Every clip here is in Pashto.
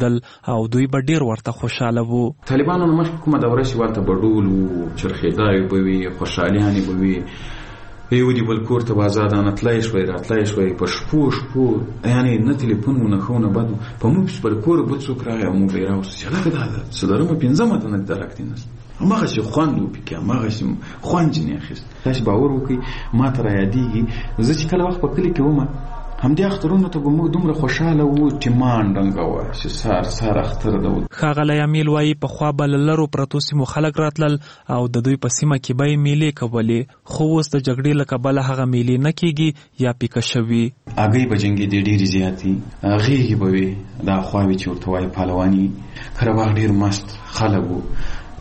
کېدل او دوی به ډیر ورته خوشاله وو. طالبانو نه مخکې کومه دوره چې ورته به ډول و چرخېدای به وي خوشحالیانې به وي یو دی بل کور ته به ازادانه تلای شوی راتلای شوی په شپو یعنې نه تلیفون و نه ښه و نه بد په موږ چې پر کور بل څوک راغی او موږ به یې راوستو چې هلکه دا ده څه درمه پنځمه ده نه درک دی نست هماغسې خوند وپکې هماغسې خوند ځینې اخیست. تاسې باور وکړئ ما ته رایادېږي زه چې کله وخت په کلي کې ومه همدې اخترونو ته به موږ دومره خوشحاله وو چې مان ډنګه وه چې سار اختر ده. ښاغلی امیل وایي پخوا به له لرو پرتو سیمو خلک راتلل او د دوی په سیمه کې به یې میلې کولې، خو اوس د جګړې له کبله هغه میلې نه کېږي یا پیکه شوي. هګۍ به جنګېدې ډېرې زیاتې، غېږې به وې دا خواوې چې ورته وایي پهلواني. کله وخت ډېر مست خلک وو،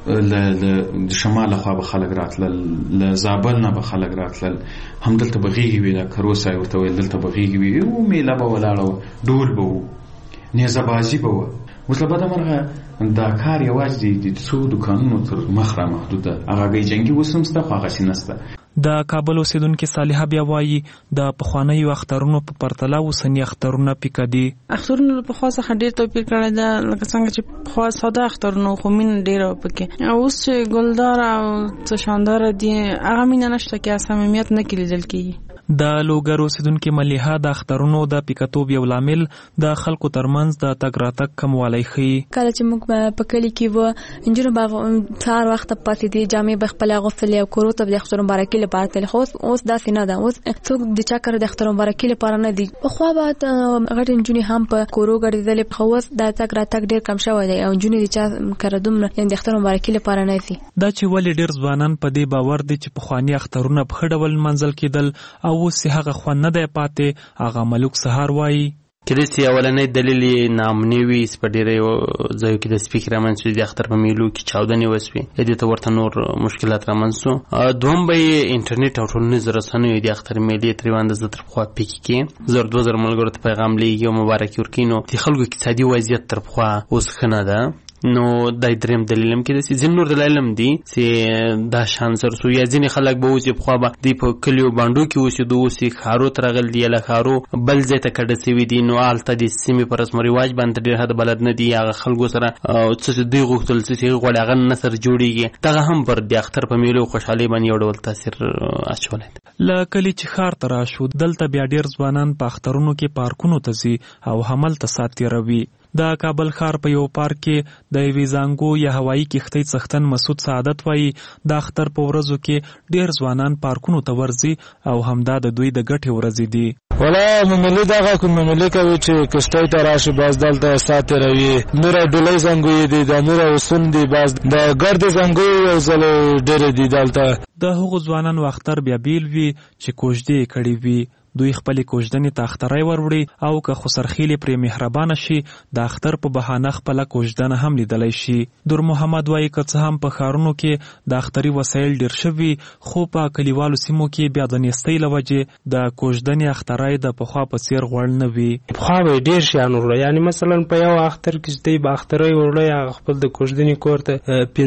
له شمال خوا به خلک راتلل، له زابل نه به خلک راتلل، همدلته به غېږې وې، دا کروسای ورته ویل دلته به غېږې وې، یو میله به ولاړه وه، ډول به وو، نیزه بازي به وه. اوس له بده مرغه دا کار یوازې د څو دوکانونو تر مخ را محدود ده. هغه هګۍ جنګي اوس هم شته خو هغسې نشته. د کابل اوسیدونکې صالحه بیا وایي د پخوانیو اخترونو په پرتله اوسني اخترونه پیکه دي. اخترونه له پخوا څخه ډېر توپیر کړی ده، لکه څنګه چې پخوا ساده اخترونه خو مینه ډېره وه پکې. اوس چې ګلدار او څه شانداره دي هغه مینه نشته کې، صمیمیت نه کې لیدل کېږي. د لوګر اوسیدونکې ملیحه د اخترونو د پیکتوب یو لامل د خلکو ترمنځ د تګ راتګ کموالی ښیي. کله چې موږ په کلي کې وو نجونې به سهار وخته پاتې دي، جامې به خپلې اغوستلې او کورو ته د اختر مبارکي لپاره تللې. خو اوس داسې نه ده، اوس څوک د چا کره د اختر مبارکي لپاره نه دي. پخوا به غټې نجونې هم په کورو ګرځېدلې، خو اوس د تګ راتګ ډېر کم شوی دی او نجونې د چا کره دومره د اختر مبارکي لپاره نه ځي. دا چې ولې ډېر ځوانان په دې باور دي چې پخواني اخترونه په ښه ډول لمانځل کېدل او اوس هغه خوند نه دی پاتې. هغه ملوک سهار وایي کله چې اولنی دلیل یې ناامني وي، په ډېرو ځایو کې د سپیک رامنځته شوي د اختر په میلو کې چاودنې وسوې، دې ته ورته نور مشکلات رامنځته شو. دوهم به یې انټرنیټ او ټولنیزو رسنیو د اختر میلې تریوان د زه تر پخوا پیکې کې 1000-2000 ملګرو ته پیغام لیږي او مبارکي ورکوي. نو د خلکو اقتصادي وضعیت تر پخوا اوس ښه نه ده. نو دا دریم دلیل هم کېدای شي. ځینې نور دلایل هم دي چې دا شان سر سو یا ځینې خلک به اوس پخوا به دوی په کلیو بانډو کې اوسېدو، اوس یې ښارو ته راغلي دي یا له ښارو بل ځای ته کډه سوي دي. نو هلته د سیمې په رسم و رواج باندې ډېر حد بلد نه دي، هغه خلکو سره څه چې دوی غوښتل څه چې هغوی غواړي هغه نه سره جوړېږي. دغه هم پر د اختر په میلو خوشحالۍ باندې یو ډول تاثیر اچولی دی. له کلي چې ښار ته راشو دلته بیا ډېر ځوانان په اخترونو کې پارکونو ته ځي او هملته ساعت تېروي. د کابل ښار په یو پارک کې د یوې زانګو یا هوایي کښتۍ څښتن مسعود سعادت وایي د اختر په ورځو کې ډېر ځوانان پارکونو ته ورځي او همدا د دوی د ګټې ورځې دي. ولا معمولي دغه کوم معمولي کوي چې کښتۍ ته راشي، باز دلته ساعت تېروي. نوره ډولۍ زنګوی دي، د نوره اصول دي، باز د ګردې زنګوی یو ځل ډېرې دي دلته. د هغو ځوانانو اختر بیا بیل وي چې کوژدې یې کړې وي. دوی خپلې کوژدنې ته اختری وروړي او که خسرخیلې پرې مهربانه شي د اختر په بهانه خپله کوژدنه هم لیدلی شي. دور محمد وایي که څه هم په ښارونو کې د اختري وسایل ډېر شوي، خو په کلیوالو سیمو کې بیا د نیستۍ له وجې د کوژدنې اختری د پخوا په څېر غوړ نه وي. پخوا به یې ډېر شیان وروړی، یعنې مثلا په یو اختر کې چې دی به اختری وروړی، هغه خپل د کوژدنې کور ته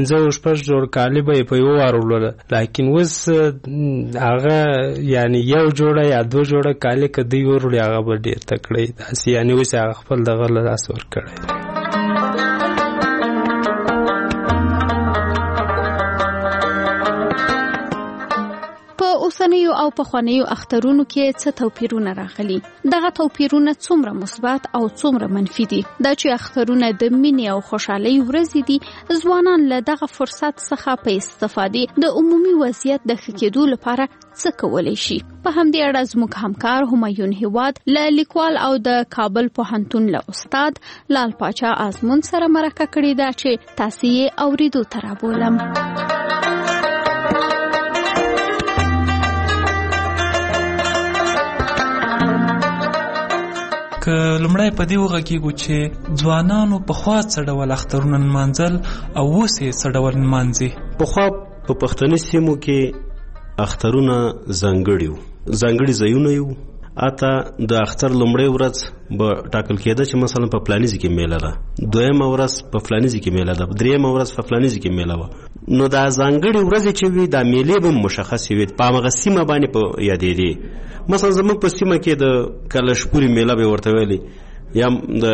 5-6 جوړ کالي به یې په یو وار وروړله. لیکن اوس هغه یعنې یو جوړه یا 2 جوړه کالي که دوی وروړي هغه به ډېر تکړی داسې، یعنې اوس هغه خپل دغه له لاسه ورکړی. اوسنیو او پخوانیو اخترونو کې څه توپیرونه راغلي؟ دغه توپیرونه څومره مثبت او څومره منفي دي؟ دا چې اخترونه د مینې او خوشحالۍ ورځې دي، ځوانان له دغه فرصت څخه په استفادې د عمومي وضعیت د ښه کېدو لپاره څه کولی شي؟ په همدې اړه زموږ همکار همایون هیواد له لیکوال او د کابل پوهنتون له استاد لال پاچا آزمون سره مرکه کړې ده چې تاسې یې اورېدو ته رابولم. که لومړی په دې وغږیږو چې ځوانانو پخوا څه ډول اخترونه نمانځل او اوس یې څه ډول نمانځي. پخوا په پښتني سیمو کې اخترونه ځانګړي ځایونه یو. اته د اختر لومړی ورځ به ټاکل کېده چې مثلا په فلاني ځای کې میله ده، دویمه ورځ په فلاني ځای کې میله ده، درېیمه ورځ په فلاني ځای کې میله وه. نو دا ځانګړې ورځې چې وي دا میلې به مشخصې وي، په همغه سیمه باندې په یادېدې. مثلا زموږ په سیمه کې د کلشپورې میله به ورته ویلې، یا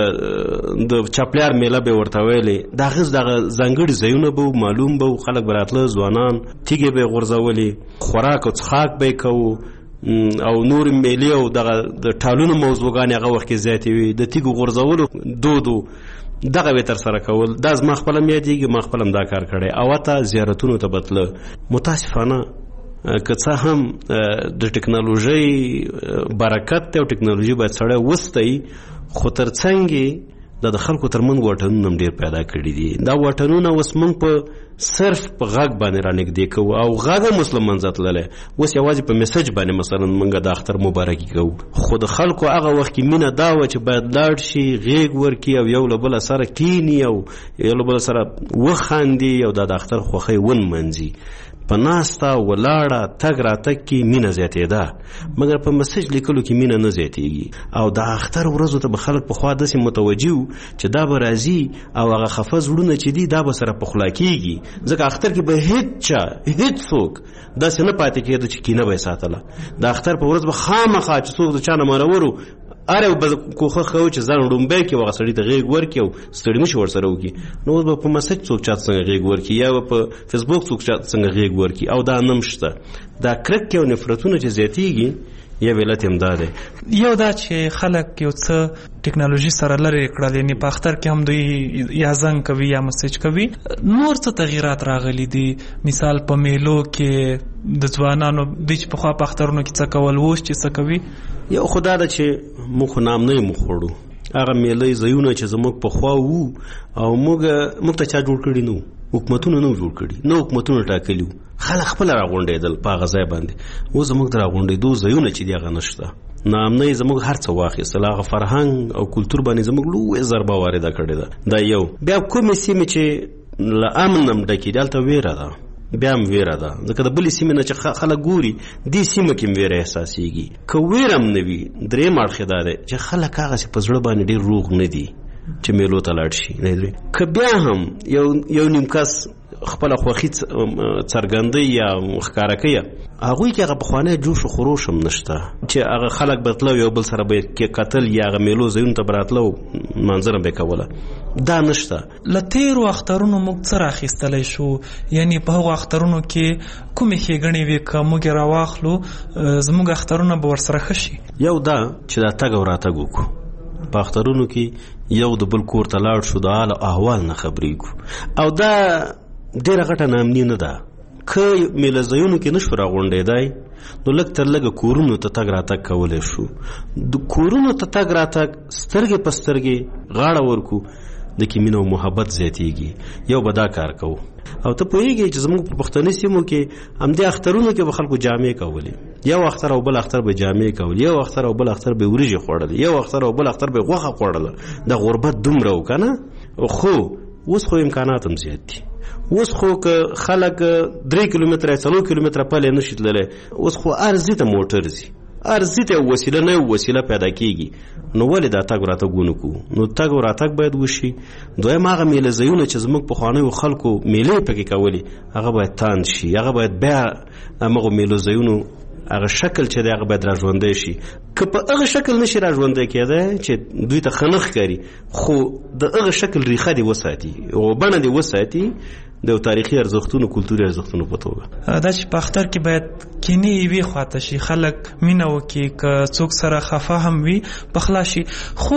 د چاپلیار میله به ورته ویلې د هغه دغه ځانګړي ځایونه به معلوم به خلک به راتله ځوانان تیږې به یې غورځولې خوراک او څښاک به یې کوو او نور میلې او دغه د ټالونو موضوعګانې هغه وخت کې زیاتې وي د تیږو غورځولو دودو دغه به ترسره کول دا زما خپله هم یادېږي ما خپله هم دا کار کړی او حتی زیارتونو ته به تله متاسفانه که څه هم د ټکنالوژۍ برکت دی او ټکنالوژي باید سړی وستوي خو تر څنګ د خلکو ترمنځ واټنونه هم ډېر پیدا کړي دي دا واټنونه اوس موږ په صرف په غږ باندې رانږدې کوو او غږ هم اوس له منځه تللی اوس یوازې په میسج باندې مثلا موږ د اختر مبارکي کوو خو د خلکو هغه وخت کې مینه دا وه چې باید لاړ شي غېږ ورکړي او یو له بله سره کیني او یو له بله سره وخاندي او دا د اختر خوښۍ ونمنځي په ناسته ولاړه تګ راتګ کې مینه زیاتېده مګر په مسج لیکلو کې مینه نه زیاتېږي او د اختر ورځو ته به خلک پخوا داسې متوجه وو چې دا به راځي او هغه خفه زړونه چې دي دا به سره پخلا کېږي ځکه اختر کې به هېڅ څوک داسې نه پاتې کېده چې کینه به یې ساتله د اختر په ورځ به خامخا چې څوک د چا نه مرور اره به کوښښ کوي چې ځان ړومبی کړي او هغه سړي ته غېږ ورکړي او ستړي مشي ورسره وکړي نو اوس به په مسج څوک چاته څنګه غېږ ورکړي یا به په فیسبوک څوک چاته څنګه غېږ ورکړي او دا نه شته دا کرکې او نفرتونه چې زیاتېږي یو علت هم دا دی یو دا چې خلک یو څه ټکنالوژي سره لرې کړل یعنې په اختر کې هم دوی یا زنګ کوي یا مسیج کوي نور څه تغیرات راغلي دي مثال په میلو کې د ځوانانو دوی چې پخوا په اخترونو کې څه کول اوس چې څه کوي یو خو دا ده چې موږ خو نام نه یې موږ خوړو هغه میلې ځایونه چې زموږ پخوا وو او موږ ته چا جوړ کړي نه حکومتونه نه جوړ کړي نه حکومتونه ټاکلي وو خلک خپله راغونډېدل په هغه ځای باندې اوس زموږ د راغونډېدو ځایونه چې دي هغه نشته نامنه یې زموږ هر څه واخیستل هغه فرهنګ او کلتور باندې زموږ لویه ضربه وارده کړې ده دا یو بیا کومې سیمې چې له امن هم ډکې دي هلته ویره ده بیا هم ویره ده ځکه د بلې سیمې نه چې خلک ګوري دې سیمه کې هم ویره احساسېږي که ویره هم نه وي درېیم اړخ دا دی چې خلک هغسې په زړه باندې ډېر روغ نه دي چې میلو ته لاړ شي که بیا هم یو نیم کس خپله خوښي څرګندوي یا ښکاره کوي هغوی کې هغه پخوانی جوش و خروش هم نشته چې هغه خلک به تله یو بل سره به کتل یا هغه میلو ځایونو ته به راتله او منظره به یې کوله دا نشته له تېرو اخترونو موږ څه راخیستلی شو یعنې په هغو اخترونو کې کومې ښېګڼې وې که موږ یې راواخلو زموږ اخترونه به ورسره ښه شي یو دا چې دا تګ او راتګ وکړو په اخترونو کې یو د بل کور ته لاړ شو د حال او احوال نه خبرېږو او دا ډېره غټه نامني نه ده که میله ځایونو کې نه شو راغونډېدی نو لږ تر لږه کورونو ته تګ راتګ کولی شو د کورونو ته تګ راتګ سترګې په سترګې غاړه ورکو د کې مینه او محبت زیاتېږي یو به دا کار کوو او ته پوهېږې چې زموږ په پښتني سیمو کې همدې اخترونو کې به خلکو جامې کولې یو اختر او بل اختر به جامې کولې یو اختر او بل اختر به وریژې خوړلې یو اختر او بل اختر به غوښه خوړله د غربت دومره و که نه خو اوس خو امکانات هم زیات دي اوس خو که خلک 3 کیلومتره 4 کیلومتره پلی نشي تللی اوس خو ارزي ته موټر ځي ارزي ته وسیله نه وسیله پیدا کېږي نو ولې دا تګ راتګ ونه کوو نو تګ او راتګ باید وشي دویم هغه میله ځایونه چې زموږ پخوانیو خلکو میلې پکې کولې هغه باید تاند شي هغه باید بیا همغو میلو ځایونو هغه شکل چې دی هغه باید راژوندی شي که په هغه شکل نشي راژوندی کېدی چې دوی ته ښه نه ښکاري خو د هغه شکل ریښه دې وساتي او بڼه دې وساتي د تاریخي ارزښتونو کلتوري ارزښتونو په توګه دا چې په اختر کې باید کینې یوې خواته شي خلک مینه وکړي که څوک سره خفه هم وي پخلا شي خو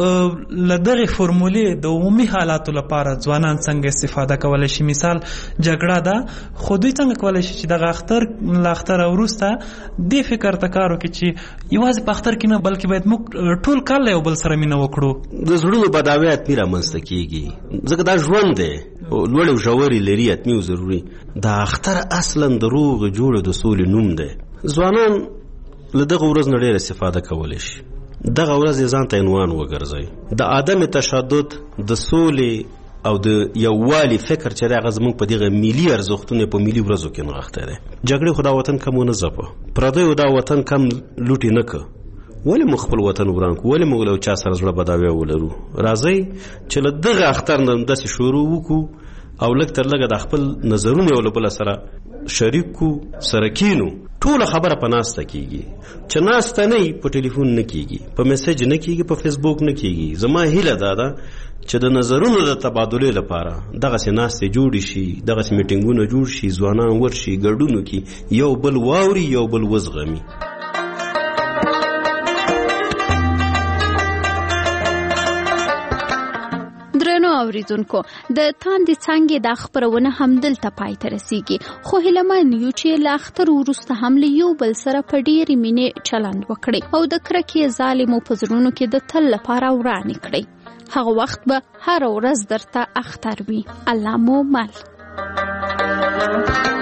له دغې فورمولې د عمومي حالاتو لپاره ځوانان څنګه استفاده کولی شي مثال جګړه ده خو دوی څنګه کولی شي چې دغه اختر له اختره وروسته دې فکر ته کار وکړي چې یوازې په اختر کې نه بلکې باید موږ ټول کال له یو بل سره مینه وکړو د زړونو بداوی حتمي رامنځته کېږي ځکه دا ژوند دی لوړ او ژورې لري حتمي او ضروري دا اختر اصلا د روغې جوړې د سولې نوم دی ځوانان له دغه ورځ نه ډېره استفاده کولی شي دغه ورځ یې ځان ته عنوان وګرځوي د عدم تشدد د سولې او د یووالي فکر چې دی هغه زموږ په دغه ملي ارزښتونه په ملي ورځو کې نغښتی دی جګړې خو دا وطن کم ونه ځپه پردیو دا وطن کم لوټې نه که ولې موږ خپل وطن وران کړو ولې موږ له چا سره زړه بداوی ولرو راځئ چې له دغه اختر نه داسې شروع وکړو او لږ تر لږه د خپل نظرونه یو له بله سره شریک کړو سره کینو ټول خبره په ناسته کیږي چې ناسته نه په ټلیفون نه کیږي په میسج نه کیږي په فیسبوک نه کیږي زما هیله ده چې د نظرونو د تبادلې لپاره دغسې ناستې جوړې شي دغسې میټینګونه جوړ شي ځوانان ورشي ګډون وکړي یو بل واوري یو بل وزغمي درنو اوریدونکو د تاندې څانګې دا خبرونه هم دلته پای ته رسیږي خو هیلهمن یو چې له اختر وروسته هم له یو بل سره په ډېرې مینې چلند وکړي او د کرکې ظالمو په زړونو کې د تل لپاره ورانې کړي هغه وخت به هر ورځ درته اختر وي الله مو مل